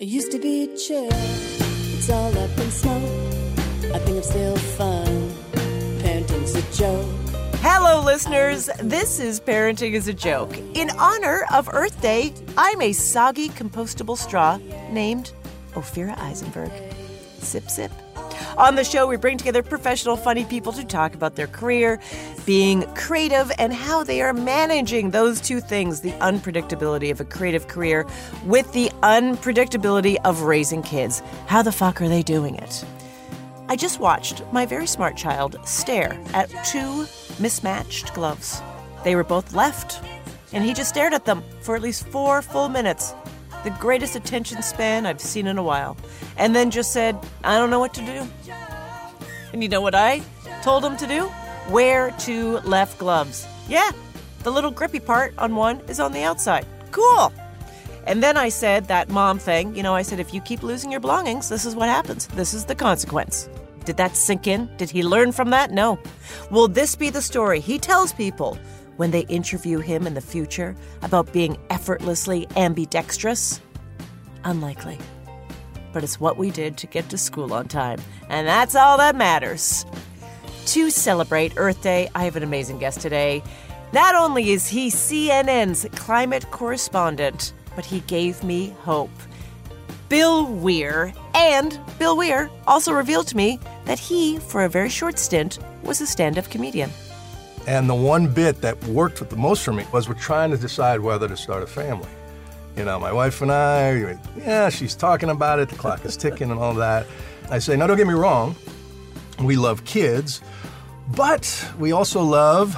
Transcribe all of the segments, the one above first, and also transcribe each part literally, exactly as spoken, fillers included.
It used to be chill, it's all up in smoke. I think I'm still fun, parenting's a joke. Hello, listeners. This is Parenting is a Joke. In honor of Earth Day, I'm a soggy compostable straw named Ophira Eisenberg. Sip, sip. On the show, we bring together professional, funny people to talk about their career, being creative, and how they are managing those two things, the unpredictability of a creative career with the unpredictability of raising kids. How the fuck are they doing it? I just watched my very smart child stare at two mismatched gloves. They were both left, and he just stared at them for at least four full minutes. The greatest attention span I've seen in a while. And then just said, I don't know what to do. And you know what I told him to do? Wear two left gloves. Yeah, the little grippy part on one is on the outside. Cool. And then I said that mom thing. You know, I said, if you keep losing your belongings, this is what happens. This is the consequence. Did that sink in? Did he learn from that? No. Will this be the story he tells people when they interview him in the future about being effortlessly ambidextrous? Unlikely. But it's what we did to get to school on time, and that's all that matters. To celebrate Earth Day, I have an amazing guest today. Not only is he C N N's climate correspondent, but he gave me hope. Bill Weir. And Bill Weir also revealed to me that he, for a very short stint, was a stand-up comedian. And the one bit that worked the most for me was we're trying to decide whether to start a family. You know, my wife and I, yeah, she's talking about it, the clock is ticking and all that. I say, no, don't get me wrong, we love kids, but we also love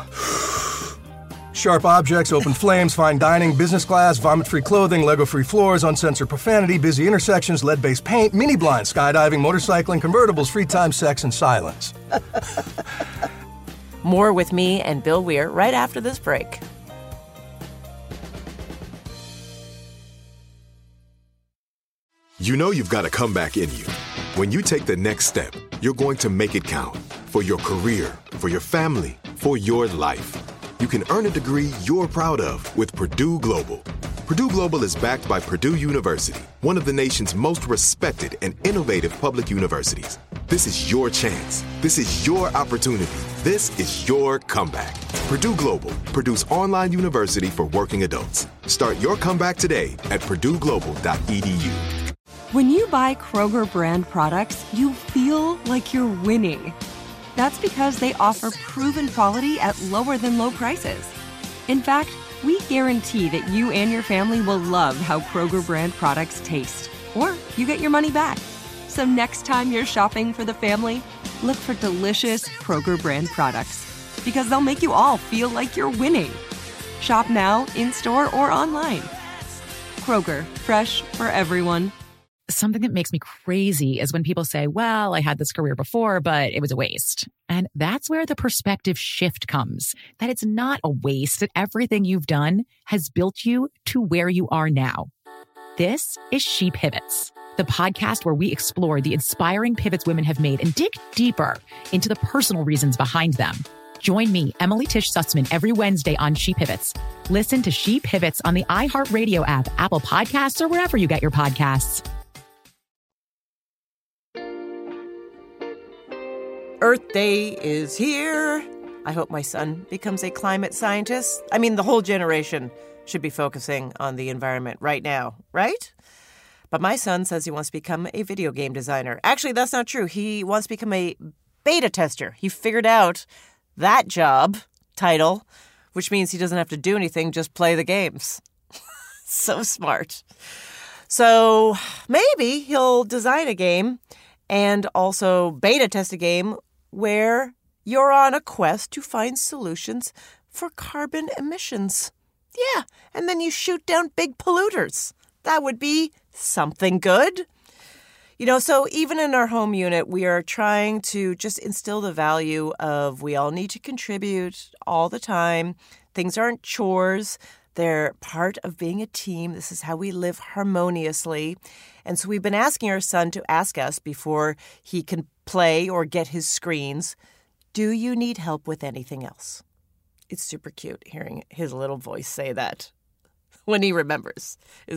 sharp objects, open flames, fine dining, business class, vomit-free clothing, Lego-free floors, uncensored profanity, busy intersections, lead-based paint, mini blinds, skydiving, motorcycling, convertibles, free time, sex, and silence. More with me and Bill Weir right after this break. You know you've got a comeback in you. When you take the next step, you're going to make it count. For your career, for your family, for your life. You can earn a degree you're proud of with Purdue Global. Purdue Global is backed by Purdue University, one of the nation's most respected and innovative public universities. This is your chance. This is your opportunity. This is your comeback. Purdue Global, Purdue's online university for working adults. Start your comeback today at purdue global dot e d u. When you buy Kroger brand products, you feel like you're winning. That's because they offer proven quality at lower than low prices. In fact, we guarantee that you and your family will love how Kroger brand products taste, or you get your money back. So next time you're shopping for the family, look for delicious Kroger brand products, because they'll make you all feel like you're winning. Shop now, in-store, or online. Kroger, fresh for everyone. Something that makes me crazy is when people say, well, I had this career before, but it was a waste. And that's where the perspective shift comes, that it's not a waste, that everything you've done has built you to where you are now. This is She Pivots, the podcast where we explore the inspiring pivots women have made and dig deeper into the personal reasons behind them. Join me, Emily Tish Sussman, every Wednesday on She Pivots. Listen to She Pivots on the iHeartRadio app, Apple Podcasts, or wherever you get your podcasts. Earth Day is here. I hope my son becomes a climate scientist. I mean, the whole generation should be focusing on the environment right now, right? But my son says he wants to become a video game designer. Actually, that's not true. He wants to become a beta tester. He figured out that job title, which means he doesn't have to do anything, just play the games. So smart. So maybe he'll design a game and also beta test a game where you're on a quest to find solutions for carbon emissions. Yeah, and then you shoot down big polluters. That would be something good. You know, so even in our home unit, we are trying to just instill the value of we all need to contribute all the time. Things aren't chores. They're part of being a team. This is how we live harmoniously. And so we've been asking our son to ask us before he can play or get his screens, do you need help with anything else? It's super cute hearing his little voice say that when he remembers. Is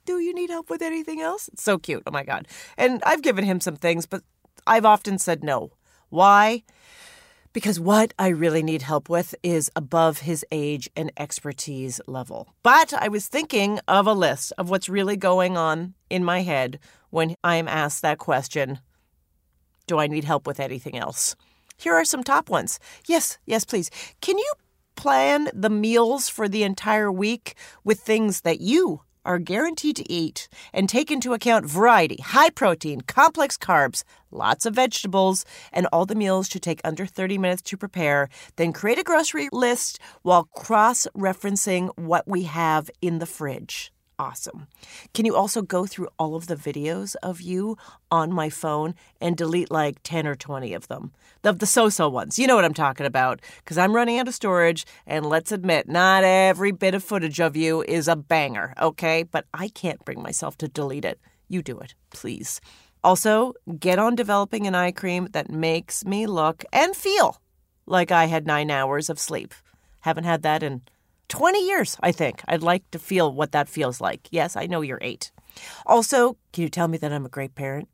do you need help with anything else? It's so cute. Oh, my God. And I've given him some things, but I've often said no. Why? Because what I really need help with is above his age and expertise level. But I was thinking of a list of what's really going on in my head when I am asked that question, do I need help with anything else? Here are some top ones. Yes, yes, please. Can you plan the meals for the entire week with things that you are guaranteed to eat and take into account variety, high protein, complex carbs, lots of vegetables, and all the meals should take under thirty minutes to prepare. Then create a grocery list while cross-referencing what we have in the fridge. Awesome. Can you also go through all of the videos of you on my phone and delete like ten or twenty of them? The, the so-so ones. You know what I'm talking about. Because I'm running out of storage, and let's admit, not every bit of footage of you is a banger, okay? But I can't bring myself to delete it. You do it, please. Also, get on developing an eye cream that makes me look and feel like I had nine hours of sleep. Haven't had that in twenty years, I think. I'd like to feel what that feels like. Yes, I know you're eight. Also, can you tell me that I'm a great parent?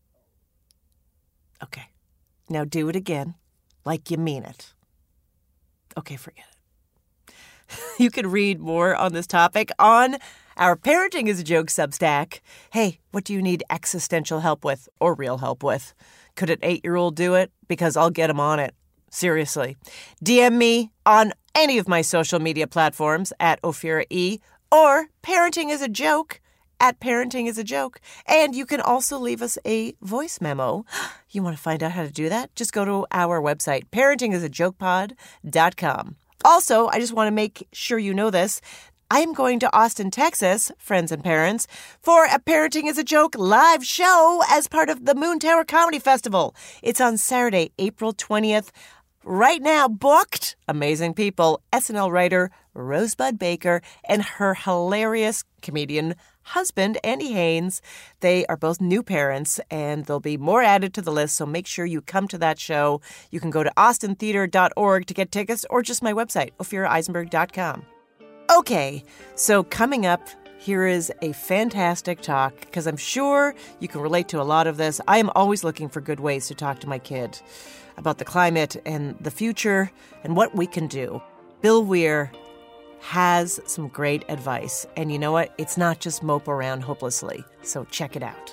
Okay. Now do it again, like you mean it. Okay, forget it. You can read more on this topic on our Parenting is a Joke Substack. Hey, what do you need existential help with or real help with? Could an eight-year-old do it? Because I'll get him on it. Seriously. D M me on any of my social media platforms at Ophira E or Parenting is a Joke at Parenting is a Joke. And you can also leave us a voice memo. You want to find out how to do that? Just go to our website, parenting is a joke pod dot com. Also, I just want to make sure you know this. I am going to Austin, Texas, friends and parents, for a Parenting is a Joke live show as part of the Moon Tower Comedy Festival. It's on Saturday, April twentieth. Right now, booked, amazing people, S N L writer Rosebud Baker and her hilarious comedian husband, Andy Haynes. They are both new parents, and there'll be more added to the list, so make sure you come to that show. You can go to austin theater dot org to get tickets, or just my website, ophira eisenberg dot com. Okay, so coming up, here is a fantastic talk, because I'm sure you can relate to a lot of this. I am always looking for good ways to talk to my kid about the climate and the future and what we can do. Bill Weir has some great advice. And you know what? It's not just mope around hopelessly. So check it out.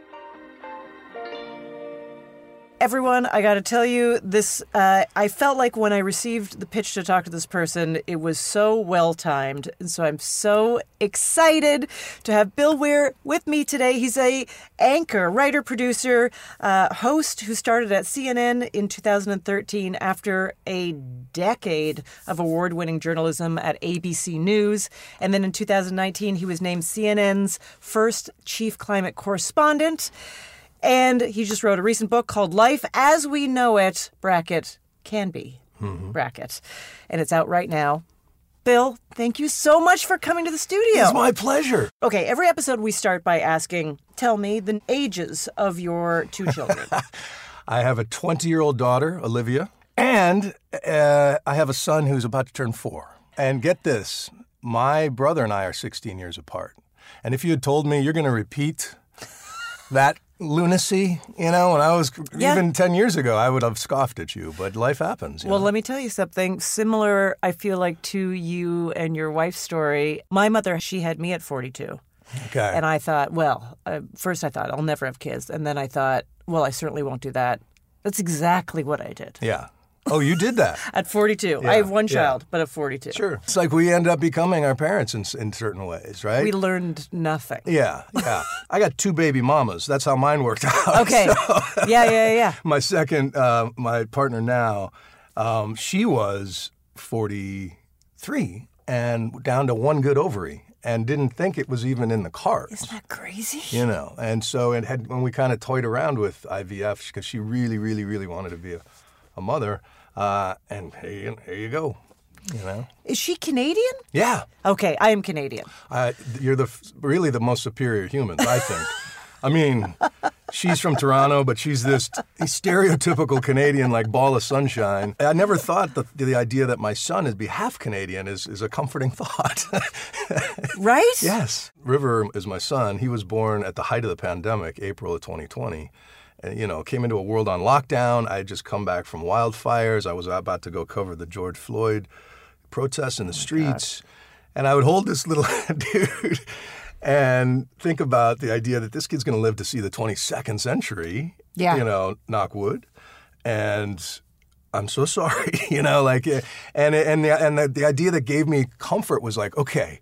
Everyone, I got to tell you, this. Uh, I felt like when I received the pitch to talk to this person, it was so well-timed. And so I'm so excited to have Bill Weir with me today. He's a anchor, writer, producer, uh, host who started at C N N in two thousand thirteen after a decade of award-winning journalism at A B C News. And then in two thousand nineteen, he was named C N N's first chief climate correspondent. And he just wrote a recent book called Life as We Know It, bracket, can be, mm-hmm. bracket. And it's out right now. Bill, thank you so much for coming to the studio. It's my pleasure. Okay, every episode we start by asking, tell me the ages of your two children. I have a twenty-year-old daughter, Olivia, and uh, I have a son who's about to turn four. And get this, my brother and I are sixteen years apart. And if you had told me you're going to repeat that lunacy, you know, when I was yeah. even ten years ago, I would have scoffed at you, but life happens. You well, know? Let me tell you something similar, I feel like, to you and your wife's story. My mother, she had me at forty-two. Okay. And I thought, well, uh, first I thought, I'll never have kids. And then I thought, well, I certainly won't do that. That's exactly what I did. Yeah. Oh, you did that? At forty-two. Yeah, I have one yeah. child, but at forty-two. Sure. It's like we end up becoming our parents in, in certain ways, right? We learned nothing. Yeah, yeah. I got two baby mamas. That's how mine worked out. Okay. So, yeah, yeah, yeah. My second, uh, my partner now, um, she was forty-three and down to one good ovary and didn't think it was even in the cards. Isn't that crazy? You know, and so it had when we kind of toyed around with I V F because she really, really, really wanted to be a, a mother, uh, and here you, here you go. You know, is she Canadian? Yeah. Okay, I am Canadian. Uh, you're the really the most superior humans, I think. I mean, She's from Toronto, but she's this stereotypical Canadian, like ball of sunshine. I never thought that the idea that my son would be half Canadian is, is a comforting thought. Right? Yes. River is my son. He was born at the height of the pandemic, April of twenty twenty. And, you know, came into a world on lockdown. I had just come back from wildfires. I was about to go cover the George Floyd protests in the streets. God. And I would hold this little dude and think about the idea that this kid's going to live to see the twenty-second century, yeah. you know, knock wood. And I'm so sorry, you know, like, and and the, and the, the idea that gave me comfort was like, okay,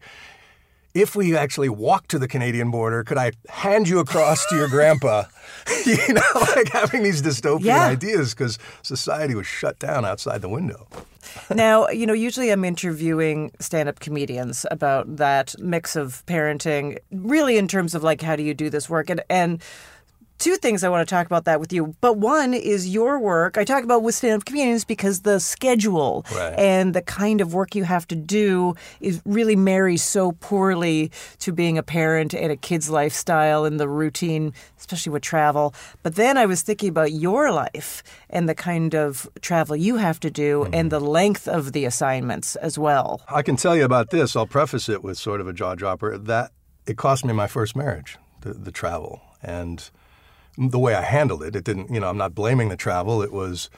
if we actually walk to the Canadian border, could I hand you across to your grandpa? You know, like having these dystopian yeah. ideas because society was shut down outside the window. Now, you know, usually I'm interviewing stand-up comedians about that mix of parenting, really in terms of like, how do you do this work? And, and two things I want to talk about that with you. But one is your work. I talk about with stand-up comedians because the schedule right. and the kind of work you have to do is really marries so poorly to being a parent and a kid's lifestyle and the routine, especially with travel. But then I was thinking about your life and the kind of travel you have to do mm-hmm. and the length of the assignments as well. I can tell you about this. I'll preface it with sort of a jaw dropper. That it cost me my first marriage, the, the travel. And the way I handled it, it didn't, you know, I'm not blaming the travel. It was,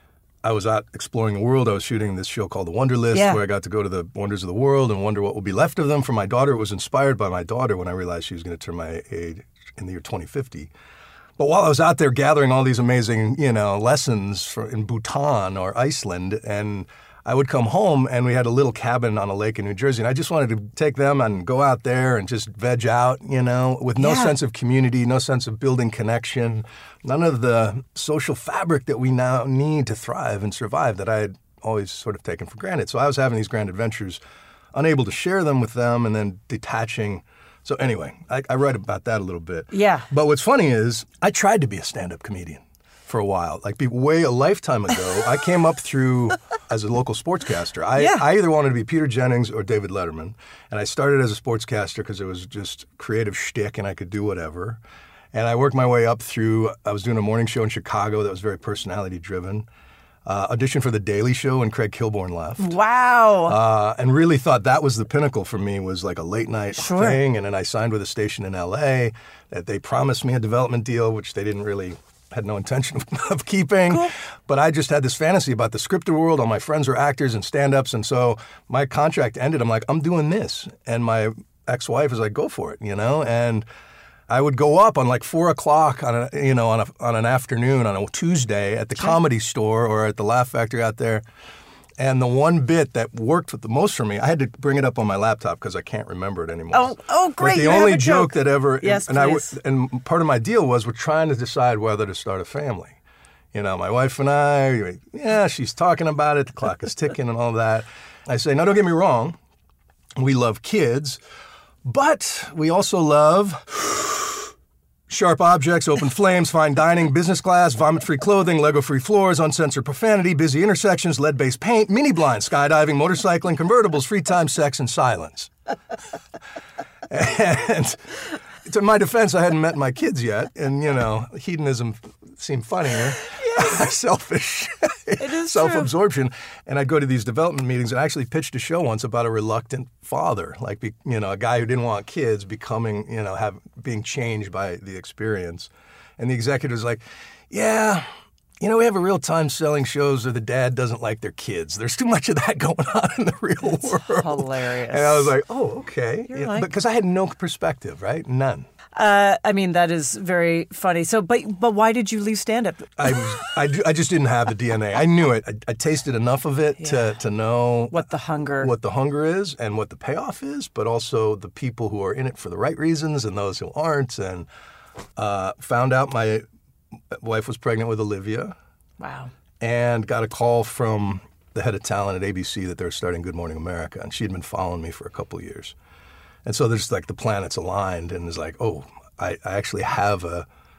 I was out exploring the world. I was shooting this show called The Wonder List, yeah. where I got to go to the wonders of the world and wonder what will be left of them. For my daughter, it was inspired by my daughter when I realized she was going to turn my age in the year twenty fifty. But while I was out there gathering all these amazing, you know, lessons for, in Bhutan or Iceland, and I would come home and we had a little cabin on a lake in New Jersey, and I just wanted to take them and go out there and just veg out, you know, with no yeah. sense of community, no sense of building connection, none of the social fabric that we now need to thrive and survive that I had always sort of taken for granted. So I was having these grand adventures, unable to share them with them, and then detaching. So anyway, I, I write about that a little bit. Yeah. But what's funny is I tried to be a stand-up comedian for a while, like be way a lifetime ago. I came up through as a local sportscaster. I, yeah. I either wanted to be Peter Jennings or David Letterman, and I started as a sportscaster because it was just creative shtick and I could do whatever. And I worked my way up through, I was doing a morning show in Chicago that was very personality-driven. Uh, auditioned for The Daily Show when Craig Kilborn left. Wow. Uh, and really thought that was the pinnacle for me, was like a late night sure. thing. And then I signed with a station in L A that they promised me a development deal, which they didn't really had no intention of, of keeping. Cool. But I just had this fantasy about the scripted world. All my friends were actors and stand-ups. And so my contract ended. I'm like, I'm doing this. And my ex-wife was like, go for it, you know? And I would go up on like four o'clock on a, you know, on a, on an afternoon on a Tuesday at the sure. Comedy Store or at the Laugh Factory out there. And the one bit that worked the most for me, I had to bring it up on my laptop because I can't remember it anymore. Oh, oh, great! But the you only have a joke joke that ever, yes, and please. I, and part of my deal was we're trying to decide whether to start a family. You know, my wife and I, yeah, she's talking about it. The clock is ticking and all that. I say, no, don't get me wrong. We love kids, but we also love sharp objects, open flames, fine dining, business class, vomit-free clothing, Lego-free floors, uncensored profanity, busy intersections, lead-based paint, mini blinds, skydiving, motorcycling, convertibles, free time, sex, and silence. And to my defense, I hadn't met my kids yet, and, you know, hedonism seemed funnier. Yes. Selfish. It is self-absorption. True. And I'd go to these development meetings, and I actually pitched a show once about a reluctant father, like, you know, a guy who didn't want kids becoming, you know, have being changed by the experience. And the executive's like, yeah, you know, we have a real time selling shows where the dad doesn't like their kids. There's too much of that going on in the real That's world. Hilarious. And I was like, oh, okay. You're Yeah, like... Because I had no perspective, right? None. Uh, I mean, that is very funny. So, but but why did you leave stand-up? I was, I, I just didn't have the D N A. I knew it. I, I tasted enough of it yeah. to, to know what the hunger, what the hunger is, and what the payoff is. But also the people who are in it for the right reasons and those who aren't. And uh, found out my wife was pregnant with Olivia. Wow. And got a call from the head of talent at A B C that they're starting Good Morning America, and she had been following me for a couple of years. And so there's like the planets aligned, and it's like, oh, I, I actually have a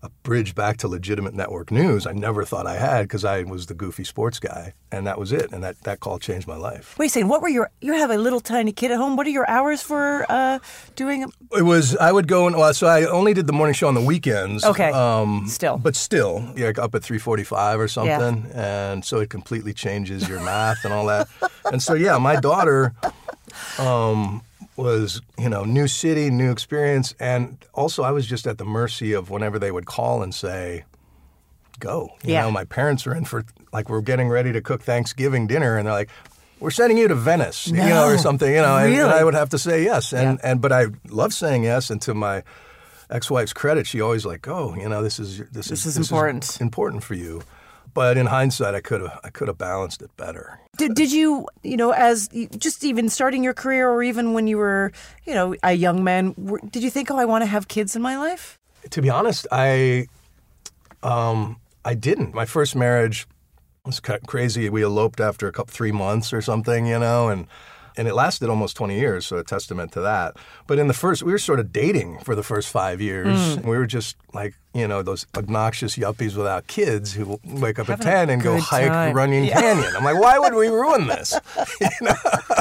a bridge back to legitimate network news I never thought I had because I was the goofy sports guy, and that was it. And that, that call changed my life. Wait a second, what were your, you have a little tiny kid at home. What are your hours for uh, doing? It was, I would go, and well, so I only did the morning show on the weekends. Okay, um, still. But still, yeah, like up at three forty-five or something. Yeah. And so it completely changes your math and all that. And so, yeah, my daughter um, was, you know, new city, new experience. And also I was just at the mercy of whenever they would call and say, go. You yeah. know, my parents are in for, like, we're getting ready to cook Thanksgiving dinner. And they're like, we're sending you to Venice, no. you know, or something, you know. Really? And, and I would have to say yes. And, yeah. and but I love saying yes. And to my ex-wife's credit, she always like, oh, you know, this is this, this is, is this important. is important for you. But in hindsight, I could have I could have balanced it better. Did, did you, you know, as just even starting your career or even when you were, you know, a young man, were, did you think, oh, I want to have kids in my life? To be honest, I um, I didn't. My first marriage was kind of crazy. We eloped after a couple, three months or something, you know, and and it lasted almost twenty years, so a testament to that. But in the first, we were sort of dating for the first five years. Mm. We were just like, you know, those obnoxious yuppies without kids who wake up Having at ten and go hike time. Runyon yeah. Canyon. I'm like, why would we ruin this? You know?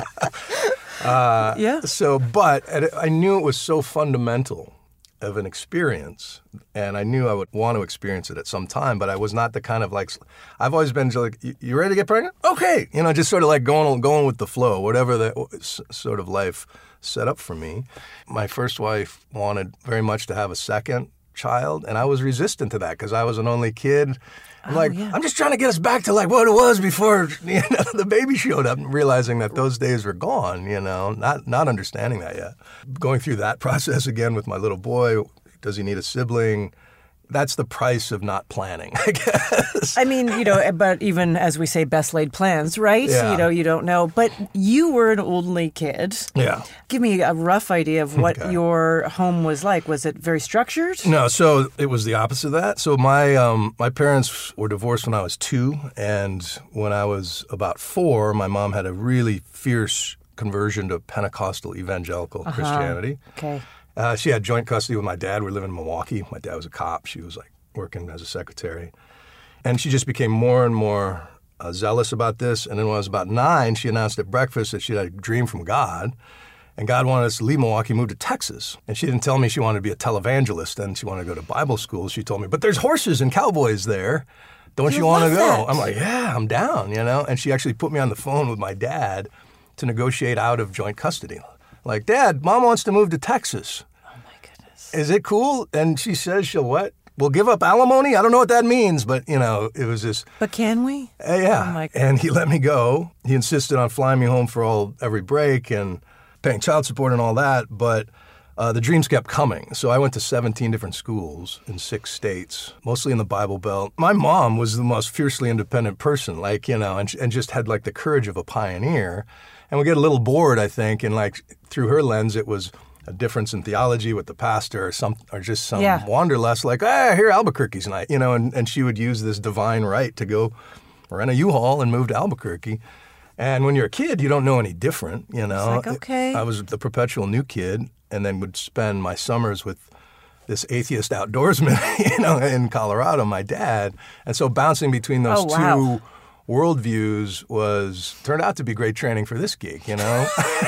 uh, yeah. So, but I knew it was so fundamental of an experience, and I knew I would want to experience it at some time, but I was not the kind of like, I've always been like, you ready to get pregnant? Okay. You know, just sort of like going going with the flow, whatever the sort of life set up for me. My first wife wanted very much to have a second child, and I was resistant to that because I was an only kid. I'm oh, like, yeah. I'm just trying to get us back to like what it was before, you know, the baby showed up, and realizing that those days were gone, you know, not not understanding that yet. Going through that process again with my little boy, does he need a sibling? That's the price of not planning, I guess. I mean, you know, but even as we say, best laid plans, right? Yeah. You know, you don't know. But you were an only kid. Yeah. Give me a rough idea of what Okay. your home was like. Was it very structured? No, so it was the opposite of that. So my um, my parents were divorced when I was two, and when I was about four, my mom had a really fierce conversion to Pentecostal evangelical uh-huh. Christianity. Okay. Uh, she had joint custody with my dad. We were living in Milwaukee. My dad was a cop. She was like working as a secretary. And she just became more and more uh, zealous about this. And then when I was about nine, she announced at breakfast that she had a dream from God. And God wanted us to leave Milwaukee and move to Texas. And she didn't tell me she wanted to be a televangelist and she wanted to go to Bible school. She told me, but there's horses and cowboys there. Don't you, You want to love go? that. I'm like, yeah, I'm down, you know? And she actually put me on the phone with my dad to negotiate out of joint custody. Like, Dad, Mom wants to move to Texas. Oh, my goodness. Is it cool? And she says she'll what? We'll give up alimony? I don't know what that means, but, you know, it was just... But can we? Uh, yeah. Oh my and he let me go. He insisted on flying me home for all every break and paying child support and all that, but uh, the dreams kept coming. So I went to seventeen different schools in six states, mostly in the Bible Belt. My mom was the most fiercely independent person, like, you know, and, and just had, like, the courage of a pioneer. And we get a little bored, I think, and like through her lens, it was a difference in theology with the pastor or some, or just some yeah. wanderlust, like, ah, here Albuquerque's night, you know, and, and she would use this divine right to go rent a U-Haul and move to Albuquerque. And when you're a kid, you don't know any different, you know. It's like, okay. I was the perpetual new kid, and then would spend my summers with this atheist outdoorsman, you know, in Colorado, my dad. And so bouncing between those oh, wow. two worldviews was turned out to be great training for this gig, you know,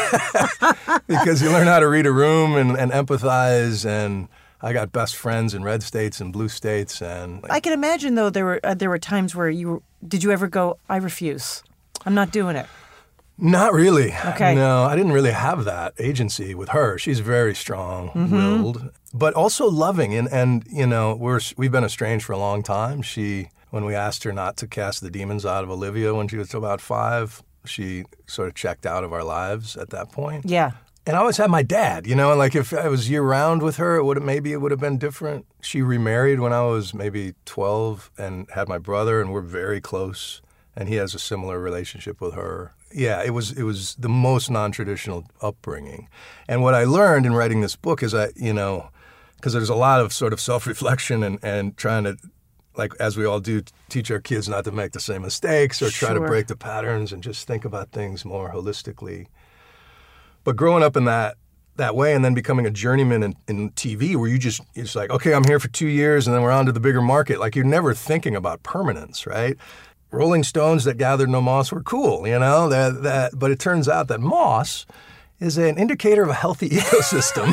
because you learn how to read a room and, and empathize. And I got best friends in red states and blue states. And like, I can imagine, though, there were uh, there were times where you were, did you ever go, I refuse. I'm not doing it. Not really. Okay. No, I didn't really have that agency with her. She's very strong-willed, mm-hmm. but also loving. And, and you know, we're, we've been estranged for a long time. She... When we asked her not to cast the demons out of Olivia when she was about five, she sort of checked out of our lives at that point. Yeah. And I always had my dad, you know, and like if I was year-round with her, it would maybe it would have been different. She remarried when I was maybe twelve and had my brother, and we're very close, and he has a similar relationship with her. Yeah, it was it was the most non-traditional upbringing. And what I learned in writing this book is I, you know, because there's a lot of sort of self-reflection and, and trying to, like, as we all do, teach our kids not to make the same mistakes or try Sure. to break the patterns and just think about things more holistically. But growing up in that that way, and then becoming a journeyman in, in T V where you just, it's like, okay, I'm here for two years and then we're on to the bigger market. Like you're never thinking about permanence, right? Rolling Stones that gathered no moss were cool, you know, that, that, but it turns out that moss is an indicator of a healthy ecosystem.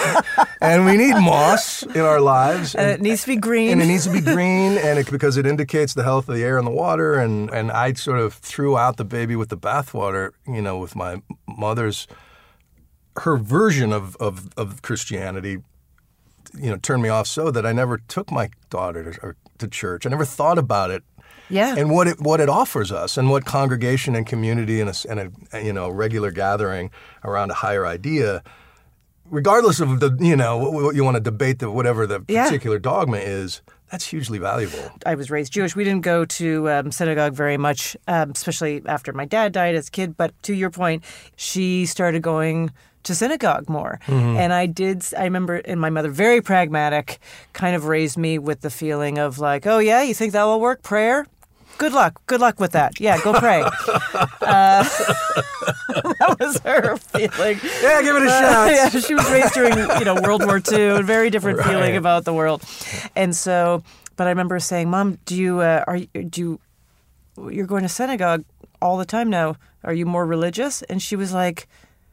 And we need moss in our lives. And, and it needs to be green. And it needs to be green and it, because it indicates the health of the air and the water. And, and I sort of threw out the baby with the bathwater, you know, with my mother's, her version of, of, of Christianity, you know, turned me off so that I never took my daughter to, to church. I never thought about it. Yeah. And what it what it offers us, and what congregation and community and a, and a you know regular gathering around a higher idea, regardless of the you know what, what you want to debate, the whatever the yeah. particular dogma is, that's hugely valuable. I was raised Jewish. We didn't go to um, synagogue very much, um, especially after my dad died as a kid. But to your point, she started going to synagogue more. Mm-hmm. And I did, I remember, and my mother, very pragmatic, kind of raised me with the feeling of like, oh yeah, you think that will work? Prayer? Good luck. Good luck with that. Yeah, go pray. uh, that was her feeling. Yeah, give it a uh, shot. Yeah, she was raised during, you know, World War Two, a very different right. feeling about the world. And so, but I remember saying, Mom, do you, uh, are you, do you, you're going to synagogue all the time now. Are you more religious? And she was like,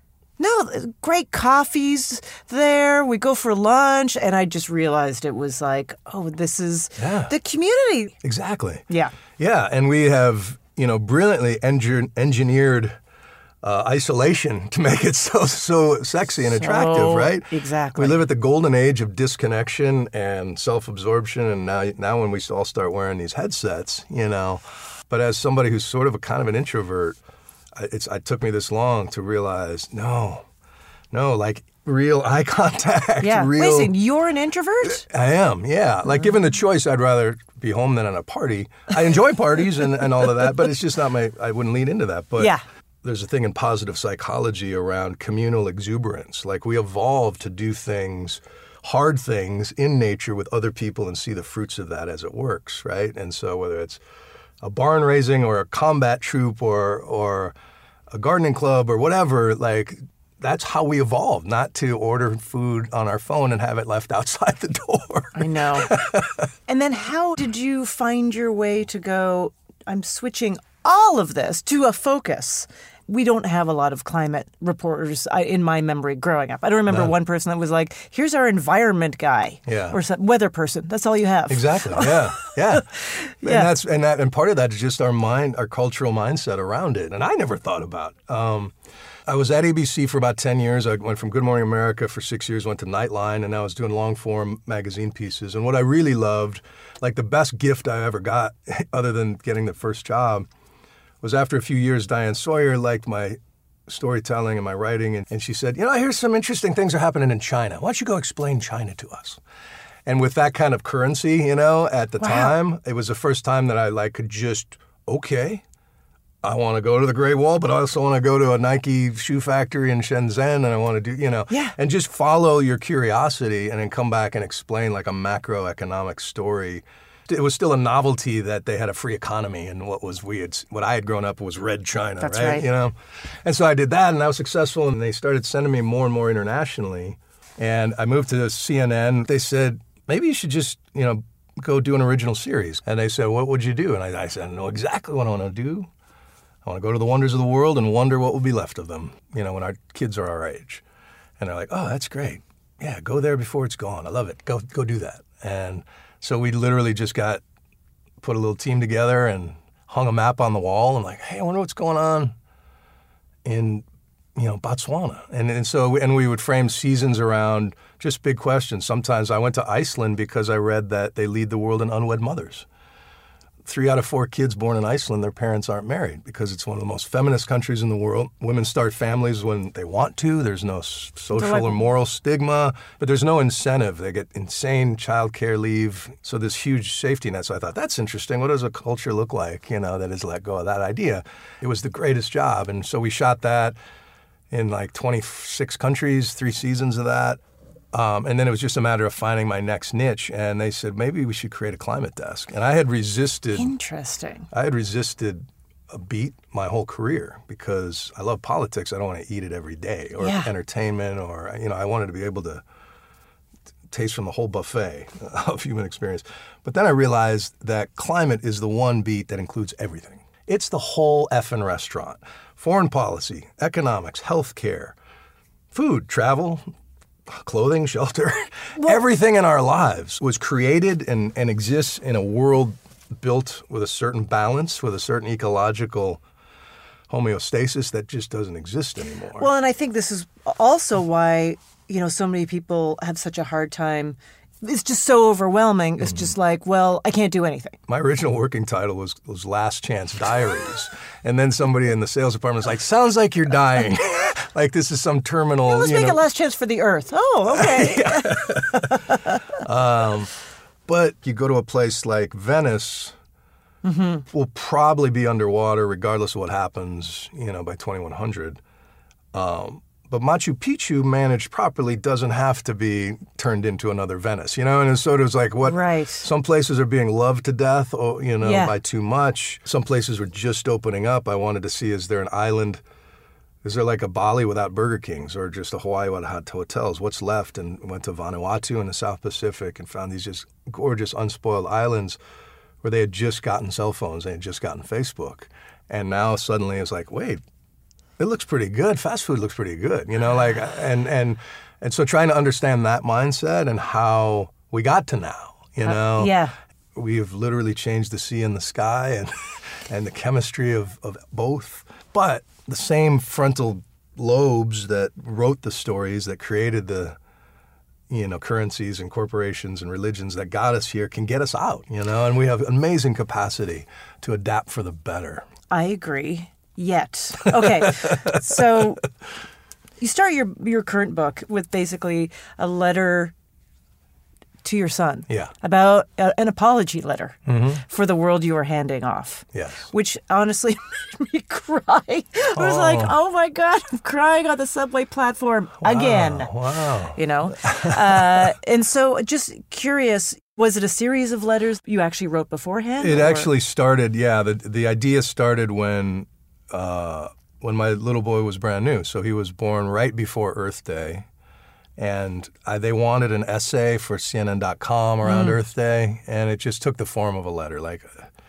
no, great coffees there. We go for lunch. And I just realized it was like, oh, this is yeah. the community. Exactly. Yeah. Yeah. And we have, you know, brilliantly engi- engineered uh, isolation to make it so, so sexy and attractive, so, right? Exactly. We live at the golden age of disconnection and self-absorption. And now, now when we all start wearing these headsets, you know, but as somebody who's sort of a kind of an introvert, It's, it took me this long to realize, no, no, like real eye contact. Yeah. Real, Wait a second, you're an introvert? I am, yeah. Like given the choice, I'd rather be home than at a party. I enjoy parties and, and all of that, but it's just not my, I wouldn't lean into that. But yeah. there's a thing in positive psychology around communal exuberance. Like we evolved to do things, hard things in nature with other people and see the fruits of that as it works, right? And so whether it's a barn raising or a combat troop or or a gardening club or whatever, like that's how we evolved, not to order food on our phone and have it left outside the door. I know. And then how did you find your way to go, I'm switching all of this to a focus? We don't have a lot of climate reporters in my memory growing up. I don't remember no. one person that was like, here's our environment guy yeah. or some weather person. That's all you have. Exactly. Yeah. Yeah. yeah. And that's and that and part of that is just our mind, our cultural mindset around it. And I never thought about. Um, I was at A B C for about ten years. I went from Good Morning America for six years, went to Nightline, and I was doing long form magazine pieces. And what I really loved, like the best gift I ever got, other than getting the first job, was after a few years, Diane Sawyer liked my storytelling and my writing, and, and she said, you know, I hear some interesting things are happening in China. Why don't you go explain China to us? And with that kind of currency, you know, at the wow. time, it was the first time that I like could just, okay, I want to go to the Great Wall, but I also want to go to a Nike shoe factory in Shenzhen, and I want to do, you know, yeah. and just follow your curiosity and then come back and explain like a macroeconomic story. It was still a novelty that they had a free economy, and what was we had, what I had grown up was red China, That's right? right? You know, and so I did that, and I was successful, and they started sending me more and more internationally. And I moved to C N N. They said maybe you should just, you know, go do an original series. And they said, what would you do? And I, I said, I know exactly what I want to do. I want to go to the wonders of the world and wonder what will be left of them, you know, when our kids are our age. And they're like, oh, that's great. Yeah, go there before it's gone. I love it. Go, go do that. And so we literally just got, put a little team together and hung a map on the wall and like, hey, I wonder what's going on in, you know, Botswana. And, and so, and we would frame seasons around just big questions. Sometimes I went to Iceland because I read that they lead the world in unwed mothers. Three out of four kids born in Iceland, their parents aren't married because it's one of the most feminist countries in the world. Women start families when they want to. There's no social like, or moral stigma, but there's no incentive. They get insane child care leave. So this huge safety net. So I thought, that's interesting. What does a culture look like, you know, that has let go of that idea? It was the greatest job. And so we shot that in like twenty-six countries, three seasons of that. Um, and then it was just a matter of finding my next niche. And they said, maybe we should create a climate desk. And I had resisted. Interesting. I had resisted a beat my whole career because I love politics. I don't want to eat it every day or Yeah. entertainment or, you know, I wanted to be able to taste from the whole buffet of human experience. But then I realized that climate is the one beat that includes everything. It's the whole effing restaurant. Foreign policy, economics, healthcare, food, travel, clothing, shelter. Everything in our lives was created and, and exists in a world built with a certain balance, with a certain ecological homeostasis that just doesn't exist anymore. Well, and I think this is also why, you know, so many people have such a hard time. It's just so overwhelming. It's just like, well, I can't do anything. My original working title was, was Last Chance Diaries. And then somebody in the sales department was like, sounds like you're dying. Like this is some terminal. Well, let's you make know. a last chance for the Earth. Oh, okay. um, but you go to a place like Venice, mm-hmm. will probably be underwater regardless of what happens, you know, by twenty-one hundred. Um, But Machu Picchu, managed properly, doesn't have to be turned into another Venice, you know? And so it was like, what? Right. Some places are being loved to death, or, you know, Yeah. by too much. Some places were just opening up. I wanted to see, is there an island? Is there like a Bali without Burger Kings or just a Hawaii without hotels? What's left? And went to Vanuatu in the South Pacific and found these just gorgeous, unspoiled islands where they had just gotten cell phones. They had just gotten Facebook. And now suddenly it's like, wait, it looks pretty good. Fast food looks pretty good, you know, like, and, and, and so trying to understand that mindset and how we got to now, you know, Uh, yeah. we have literally changed the sea and the sky and, and the chemistry of, of both, but the same frontal lobes that wrote the stories that created the, you know, currencies and corporations and religions that got us here can get us out, you know, and we have amazing capacity to adapt for the better. I agree. Yet. Okay. So you start your your current book with basically a letter to your son. Yeah. About uh, an apology letter Mm-hmm. for the world you were handing off. Yes. Which honestly made me cry. I was like, oh my God, I'm crying on the subway platform again. Wow. You know? uh, and so just curious, was it a series of letters you actually wrote beforehand? It or- actually started, yeah, the the idea started when uh, when my little boy was brand new. So he was born right before Earth Day. And I, they wanted an essay for C N N dot com around Mm. Earth Day, and it just took the form of a letter. Like,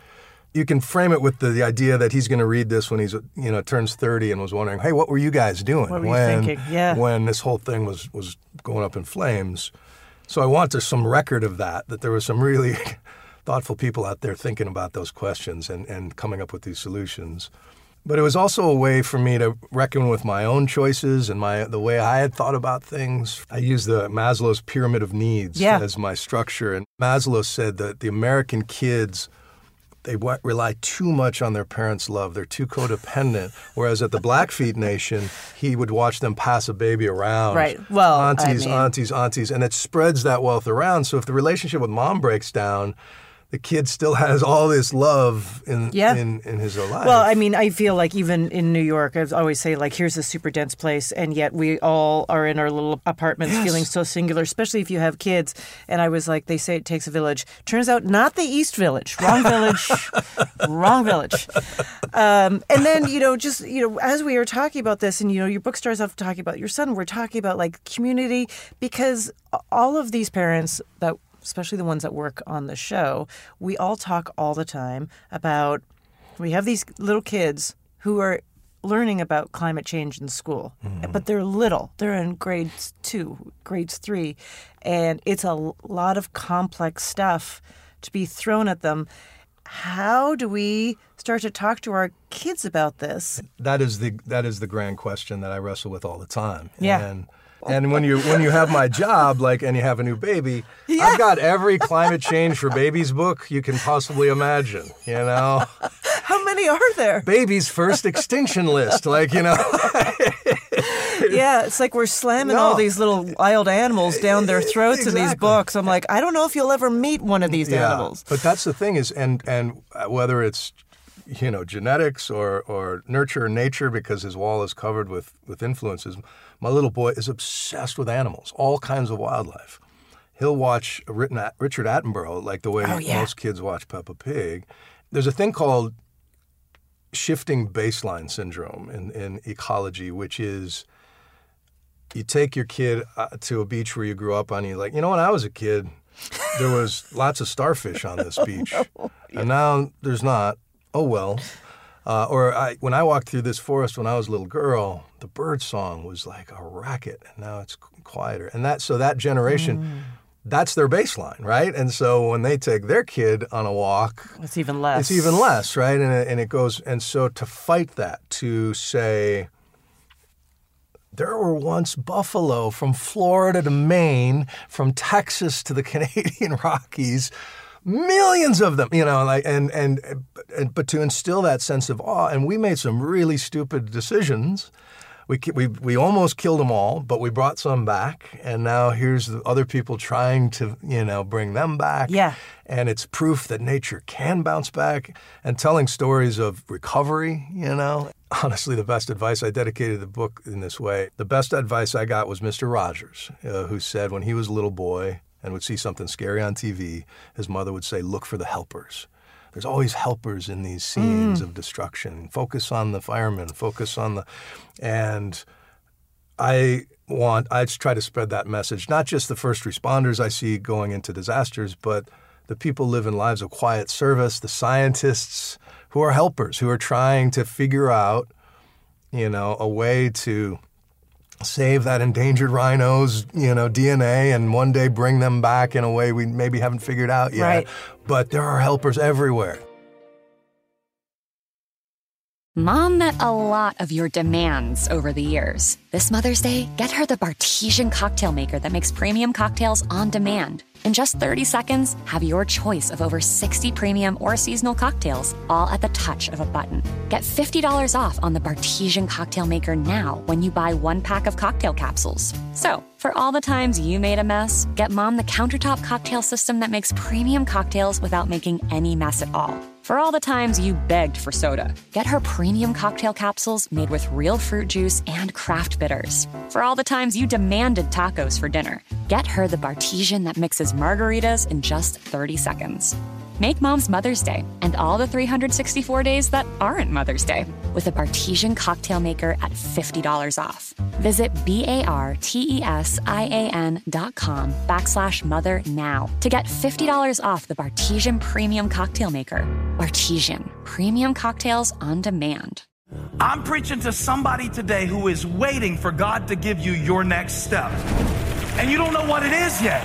you can frame it with the, the idea that he's going to read this when he's, you know, turns thirty and was wondering, hey, what were you guys doing What were you when thinking? Yeah. when this whole thing was was going up in flames? So I want there's some record of that, that there were some really thoughtful people out there thinking about those questions and, and coming up with these solutions. But it was also a way for me to reckon with my own choices and my the way I had thought about things. I used the Maslow's pyramid of needs Yeah. as my structure. And Maslow said that the American kids, they w- rely too much on their parents' love. They're too codependent. Whereas at the Blackfeet Nation, he would watch them pass a baby around. Right. Well, I aunties, mean- aunties, aunties. And it spreads that wealth around. So if the relationship with mom breaks down, the kid still has all this love in Yeah. in, in his life. Well, I mean, I feel like even in New York, I always say, like, here's a super dense place, and yet we all are in our little apartments Yes. feeling so singular, especially if you have kids. And I was like, they say it takes a village. Turns out, not the East Village. Wrong village. Wrong village. Um, and then, you know, just, you know, as we were talking about this, and, you know, your book starts off talking about your son, we're talking about, like, community, because all of these parents that especially the ones that work on the show, we all talk all the time about, we have these little kids who are learning about climate change in school, mm-hmm. but they're little. They're in grades two, grades three, and it's a lot of complex stuff to be thrown at them. How do we start to talk to our kids about this? That is the that is the grand question that I wrestle with all the time. Yeah. And and when you when you have my job, like, and you have a new baby, I've got every climate change for babies book you can possibly imagine. You know, How many are there? baby's first extinction list, like, you know. Yeah, it's like we're slamming No. all these little wild animals down their throats in these Exactly. books. I'm like, I don't know if you'll ever meet one of these animals. But that's the thing is, and and whether it's, you know, genetics or, or nurture or nature, because his wall is covered with, with influences, my little boy is obsessed with animals, all kinds of wildlife. He'll watch Richard Attenborough like the way Oh, yeah. most kids watch Peppa Pig. There's a thing called shifting baseline syndrome in, in ecology, which is you take your kid uh, to a beach where you grew up on, and you're like, you know, when I was a kid, there was lots of starfish on this beach, oh, no. and now there's not. Oh, well. Uh, or I, when I walked through this forest when I was a little girl, the bird song was like a racket, and now it's quieter. And that so that generation, mm. that's their baseline, right? And so when they take their kid on a walk, it's even less. It's even less, right? And it, and it goes. And so to fight that, to say, there were once buffalo from Florida to Maine, from Texas to the Canadian Rockies. Millions of them, you know, like, and, and, and, but to instill that sense of awe, and we made some really stupid decisions. We, we, we almost killed them all, but we brought some back, and now here's the other people trying to, you know, bring them back. Yeah. And it's proof that nature can bounce back, and telling stories of recovery, you know. Honestly, the best advice, I dedicated the book in this way. The best advice I got was Mister Rogers, uh, who said when he was a little boy, and would see something scary on T V, his mother would say, look for the helpers. There's always helpers in these scenes mm. of destruction. Focus on the firemen, focus on the... And I want, I try to spread that message, not just the first responders I see going into disasters, but the people living lives of quiet service, the scientists who are helpers, who are trying to figure out, you know, a way to save that endangered rhino's, you know, D N A and one day bring them back in a way we maybe haven't figured out yet. Right. But there are helpers everywhere. Mom met a lot of your demands over the years. This Mother's Day, get her the Bartesian cocktail maker that makes premium cocktails on demand. In just thirty seconds, have your choice of over sixty premium or seasonal cocktails, all at the touch of a button. Get fifty dollars off on the Bartesian cocktail maker now when you buy one pack of cocktail capsules. So, for all the times you made a mess, get Mom the countertop cocktail system that makes premium cocktails without making any mess at all. For all the times you begged for soda, get her premium cocktail capsules made with real fruit juice and craft bitters. For all the times you demanded tacos for dinner, get her the Bartesian that mixes margaritas in just thirty seconds. Make Mom's Mother's Day and all the three hundred sixty-four days that aren't Mother's Day with a Bartesian cocktail maker at fifty dollars off. Visit B-A-R-T-E-S-I-A-N dot com backslash mother now to get fifty dollars off the Bartesian Premium Cocktail Maker. Bartesian, premium cocktails on demand. I'm preaching to somebody today who is waiting for God to give you your next step. And you don't know what it is yet.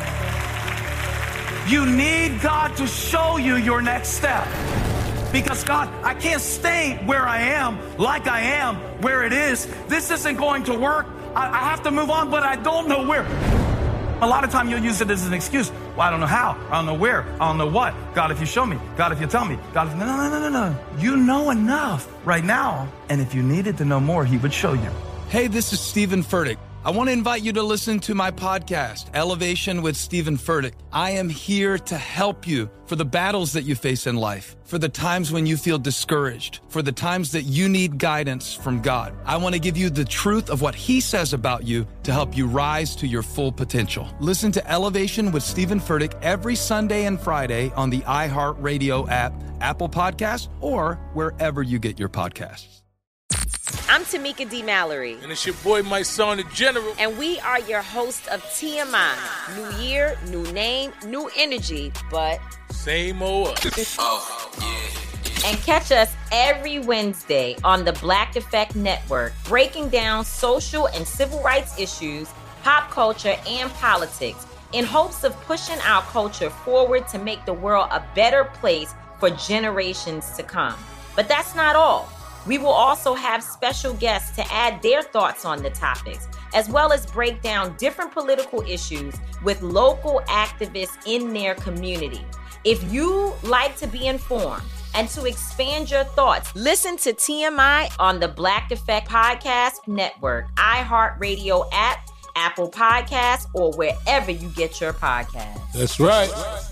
You need God to show you your next step. Because God, I can't stay where I am, like I am, where it is. This isn't going to work. I, I have to move on, but I don't know where. A lot of time you'll use it as an excuse. Well, I don't know how. I don't know where. I don't know what. God, if you show me. God, if you tell me. God, if... No, no, no, no, no. You know enough right now. And if you needed to know more, he would show you. Hey, this is Stephen Furtick. I want to invite you to listen to my podcast, Elevation with Stephen Furtick. I am here to help you for the battles that you face in life, for the times when you feel discouraged, for the times that you need guidance from God. I want to give you the truth of what he says about you to help you rise to your full potential. Listen to Elevation with Stephen Furtick every Sunday and Friday on the iHeartRadio app, Apple Podcasts, or wherever you get your podcasts. I'm Tamika D. Mallory. And it's your boy, my son, the General. And we are your hosts of T M I. New year, new name, new energy, but... same old us. Oh, yeah. And catch us every Wednesday on the Black Effect Network, breaking down social and civil rights issues, pop culture, and politics, in hopes of pushing our culture forward to make the world a better place for generations to come. But that's not all. We will also have special guests to add their thoughts on the topics, as well as break down different political issues with local activists in their community. If you like to be informed and to expand your thoughts, listen to T M I on the Black Effect Podcast Network, iHeartRadio app, Apple Podcasts, or wherever you get your podcasts. That's right.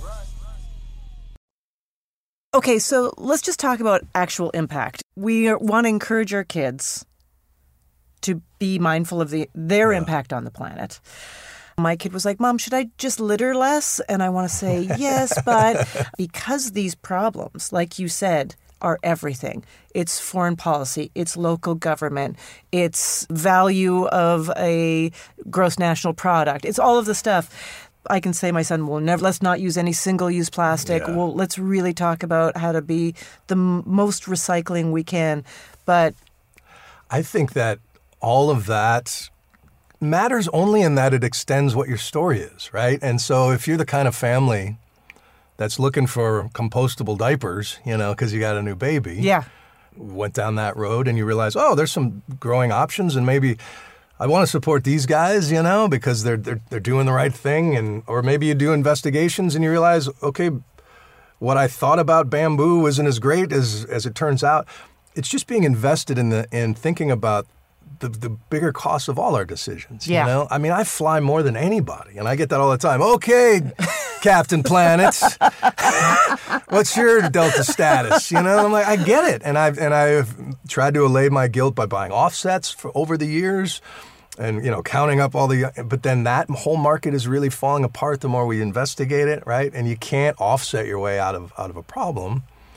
Okay, so let's just talk about actual impact. We want to encourage our kids to be mindful of the their yeah. impact on the planet. My kid was like, Mom, should I just litter less? And I want to say, yes, but because these problems, like you said, are everything. It's foreign policy, it's local government, it's value of a gross national product. It's all of the stuff. I can say, my son, well, never, let's not use any single-use plastic. Yeah. Well, let's really talk about how to be the m- most recycling we can. But I think that all of that matters only in that it extends what your story is, right? And so if you're the kind of family that's looking for compostable diapers, you know, because you got a new baby, yeah, went down that road and you realize, oh, there's some growing options, and maybe I want to support these guys, you know, because they're they're they're doing the right thing, and or maybe you do investigations and you realize, okay, what I thought about bamboo isn't as great as as it turns out. It's just being invested in the in thinking about the the bigger costs of all our decisions. Yeah. You know, I mean, I fly more than anybody, and I get that all the time. Okay, Captain Planet, what's your Delta status? You know, I'm like, I get it, and I've and I've tried to allay my guilt by buying offsets for over the years. And, you know, counting up all the, but then that whole market is really falling apart the more we investigate it, right? And you can't offset your way out of out of a problem.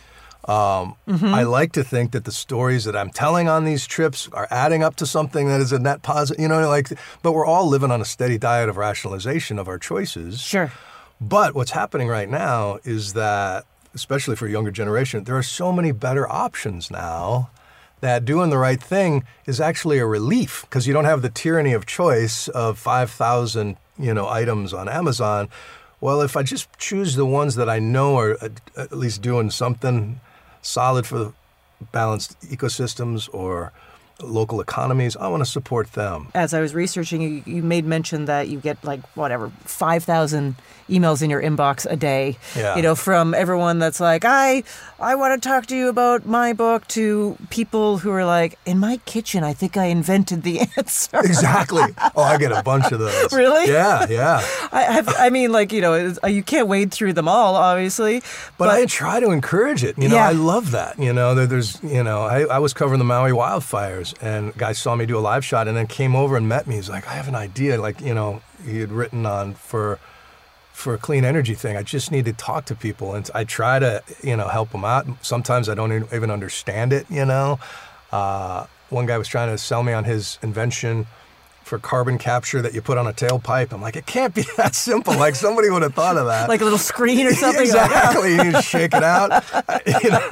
Um, mm-hmm. I like to think that the stories that I'm telling on these trips are adding up to something that is a net positive, you know, like, but we're all living on a steady diet of rationalization of our choices. Sure. But what's happening right now is that, especially for a younger generation, there are so many better options now that doing the right thing is actually a relief, because you don't have the tyranny of choice of five thousand, you know, items on Amazon. Well, if I just choose the ones that I know are at least doing something solid for the balanced ecosystems or local economies, I want to support them. As I was researching, you, you made mention that you get like, whatever, five thousand emails in your inbox a day, yeah. you know, from everyone that's like, I I want to talk to you about my book, to people who are like, in my kitchen, I think I invented the answer. Exactly. Oh, I get a bunch of those. Really? Yeah, yeah. I have, I mean, like, you know, it's, you can't wade through them all, obviously. But, but I try to encourage it. You know, yeah. I love that. You know, there, there's, you know, I, I was covering the Maui wildfires, and a guy saw me do a live shot and then came over and met me. He's like, I have an idea. Like, you know, he had written on for for a clean energy thing. I just need to talk to people. And I try to, you know, help them out. Sometimes I don't even understand it, you know. Uh, one guy was trying to sell me on his invention for carbon capture that you put on a tailpipe. I'm like, it can't be that simple. Like, somebody would have thought of that. Like a little screen or something? Exactly. You need to shake it out. You know?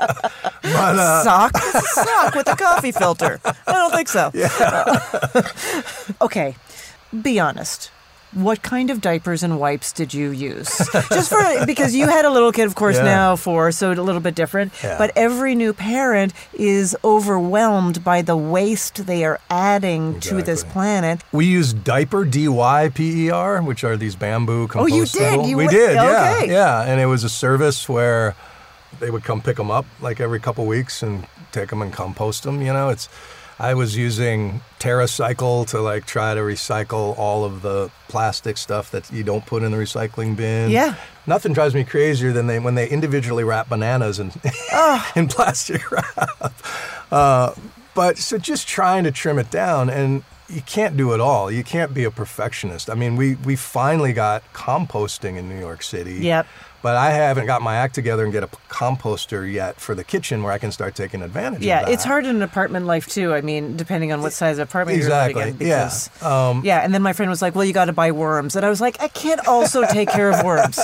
But, uh, sock? Sock with a coffee filter. I don't think so. Yeah. Uh, okay, be honest. What kind of diapers and wipes did you use? Just for, because you had a little kid, of course, yeah. now four, so a little bit different. Yeah. But every new parent is overwhelmed by the waste they are adding exactly. to this planet. We use Diaper, D Y P E R, which are these bamboo compostable. Oh, you did? You we went, did, yeah. okay. Yeah, and it was a service where they would come pick them up like every couple weeks and take them and compost them, you know. It's I was using TerraCycle to like try to recycle all of the plastic stuff that you don't put in the recycling bin. Yeah. Nothing drives me crazier than they when they individually wrap bananas in, oh. in plastic wrap. Uh, but so just trying to trim it down, and you can't do it all. You can't be a perfectionist. I mean, we, we finally got composting in New York City. Yep. But I haven't got my act together and get a composter yet for the kitchen where I can start taking advantage yeah, of that. Yeah, it's hard in an apartment life, too. I mean, depending on what size of apartment exactly. you're living in. Because, yeah. Um, yeah, and then my friend was like, well, you got to buy worms. And I was like, I can't also take care of worms.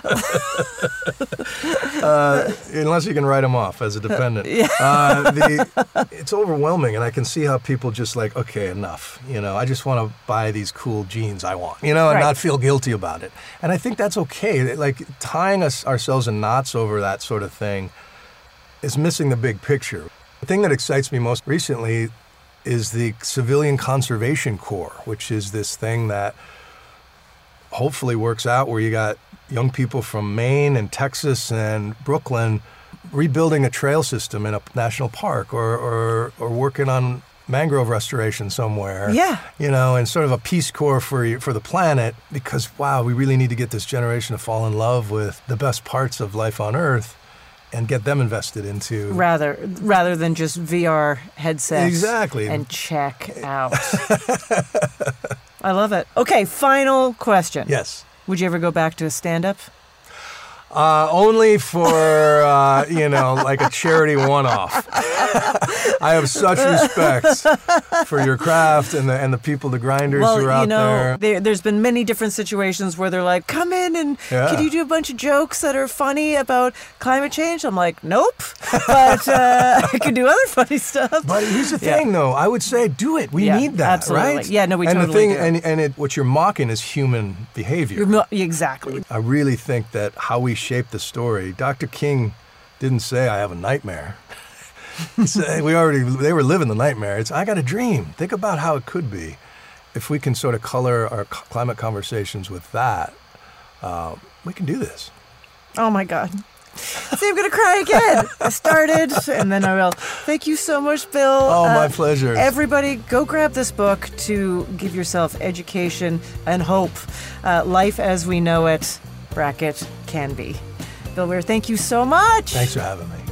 uh, unless you can write them off as a dependent. Yeah. uh, the, it's overwhelming, and I can see how people just like, okay, enough. You know, I just want to buy these cool jeans I want, you know, and right. not feel guilty about it. And I think that's okay. Like, tying us ourselves in knots over that sort of thing is missing the big picture. The thing that excites me most recently is the Civilian Conservation Corps, which is this thing that hopefully works out where you got young people from Maine and Texas and Brooklyn rebuilding a trail system in a national park or, or, or working on mangrove restoration somewhere. Yeah. You know, and sort of a Peace Corps for for the planet, because, wow, we really need to get this generation to fall in love with the best parts of life on Earth and get them invested into... Rather rather than just V R headsets. Exactly. And check out. I love it. Okay, final question. Yes. Would you ever go back to a stand-up? Uh, only for, uh, you know, like a charity one-off. I have such respect for your craft and the and the people, the grinders well, who are out you know, there. there. There's been many different situations where they're like, come in and Yeah. can you do a bunch of jokes that are funny about climate change? I'm like, nope. But uh, I can do other funny stuff. But here's the Yeah. thing, though. I would say do it. We Yeah, need that, absolutely. right? Yeah, no, we and totally the thing, do. And, and it, what you're mocking is human behavior. You're mo- exactly. I really think that how we shape the story, Doctor King didn't say, I have a nightmare. He said, we already, they were living the nightmare. It's, I got a dream. Think about how it could be. If we can sort of color our c- climate conversations with that, uh, we can do this. Oh, my God. See, I'm going to cry again. I started, and then I will. Thank you so much, Bill. Oh, my pleasure. Everybody, go grab this book to give yourself education and hope. Uh, Life as We Know It, bracket, can be. Bill Weir, thank you so much. Thanks for having me.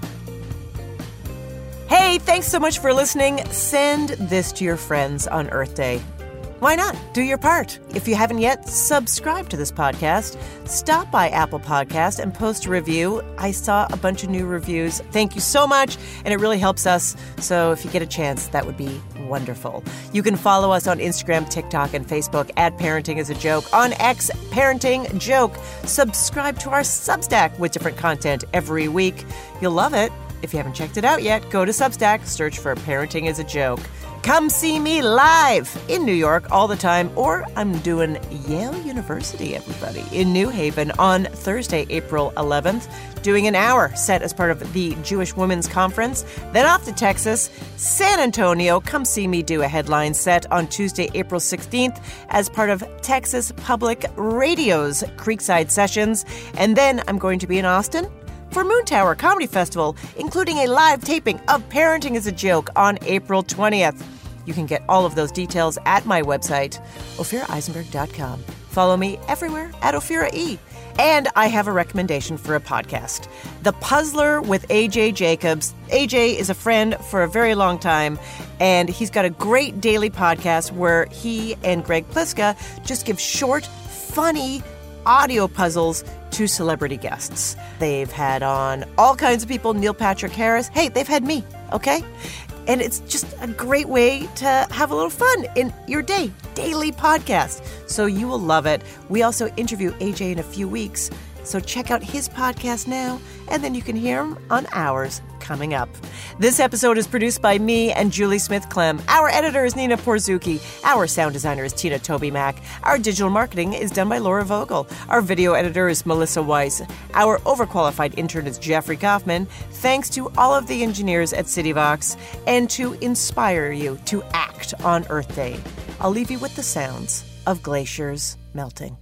Hey, thanks so much for listening. Send this to your friends on Earth Day. Why not? Do your part. If you haven't yet, subscribe to this podcast. Stop by Apple Podcast and post a review. I saw a bunch of new reviews. Thank you so much, and it really helps us. So if you get a chance, that would be wonderful. You can follow us on Instagram, TikTok, and Facebook at Parenting is a Joke. On X, Parenting Joke. Subscribe to our Substack with different content every week. You'll love it. If you haven't checked it out yet, go to Substack, search for Parenting is a Joke. Come see me live in New York all the time, or I'm doing Yale University, everybody, in New Haven on Thursday, April eleventh, doing an hour set as part of the Jewish Women's Conference. Then off to Texas, San Antonio. Come see me do a headline set on Tuesday, April sixteenth, as part of Texas Public Radio's Creekside Sessions. And then I'm going to be in Austin for Moon Tower Comedy Festival, including a live taping of Parenting is a Joke on April twentieth. You can get all of those details at my website, ophira eisenberg dot com. Follow me everywhere at Ophira E. And I have a recommendation for a podcast, The Puzzler with A J Jacobs. A J is a friend for a very long time, and he's got a great daily podcast where he and Greg Pliska just give short, funny audio puzzles to celebrity guests. They've had on all kinds of people, Neil Patrick Harris. Hey, they've had me, okay? And it's just a great way to have a little fun in your day. Daily podcast. So you will love it. We also interview A J in a few weeks. So check out his podcast now, and then you can hear him on ours coming up. This episode is produced by me and Julie Smith-Clem. Our editor is Nina Porzuki. Our sound designer is Tina Toby-Mac. Our digital marketing is done by Laura Vogel. Our video editor is Melissa Weiss. Our overqualified intern is Jeffrey Kaufman. Thanks to all of the engineers at CityVox, and to inspire you to act on Earth Day, I'll leave you with the sounds of glaciers melting.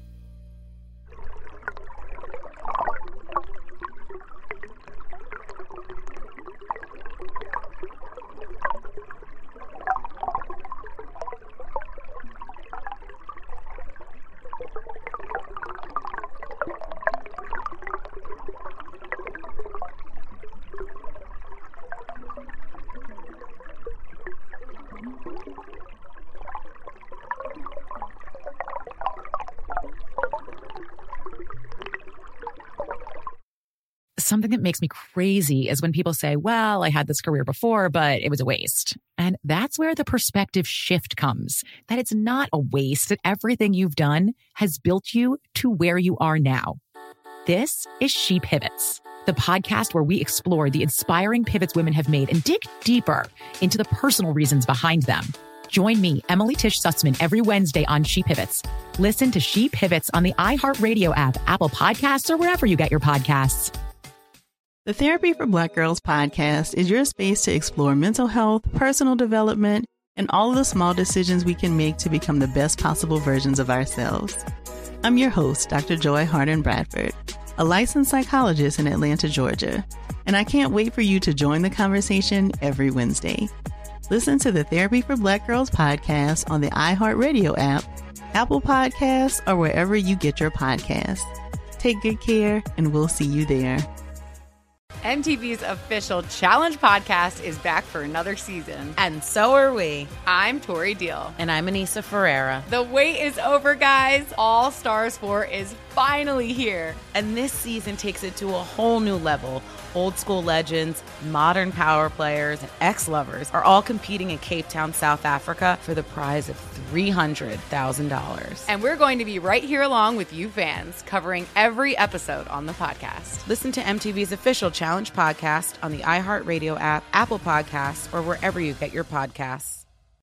Something that makes me crazy is when people say, well, I had this career before, but it was a waste. And that's where the perspective shift comes, that it's not a waste, that everything you've done has built you to where you are now. This is She Pivots, the podcast where we explore the inspiring pivots women have made and dig deeper into the personal reasons behind them. Join me, Emily Tish Sussman, every Wednesday on She Pivots. Listen to She Pivots on the iHeartRadio app, Apple Podcasts, or wherever you get your podcasts. The Therapy for Black Girls podcast is your space to explore mental health, personal development, and all of the small decisions we can make to become the best possible versions of ourselves. I'm your host, Doctor Joy Harden Bradford, a licensed psychologist in Atlanta, Georgia, and I can't wait for you to join the conversation every Wednesday. Listen to the Therapy for Black Girls podcast on the iHeartRadio app, Apple Podcasts, or wherever you get your podcasts. Take good care, and we'll see you there. M T V's official Challenge podcast is back for another season. And so are we. I'm Tori Deal. And I'm Anissa Ferreira. The wait is over, guys. All Stars four is finally here. And this season takes it to a whole new level. Old school legends, modern power players, and ex-lovers are all competing in Cape Town, South Africa for the prize of three hundred thousand dollars. And we're going to be right here along with you fans, covering every episode on the podcast. Listen to M T V's official Challenge podcast on the iHeartRadio app, Apple Podcasts, or wherever you get your podcasts.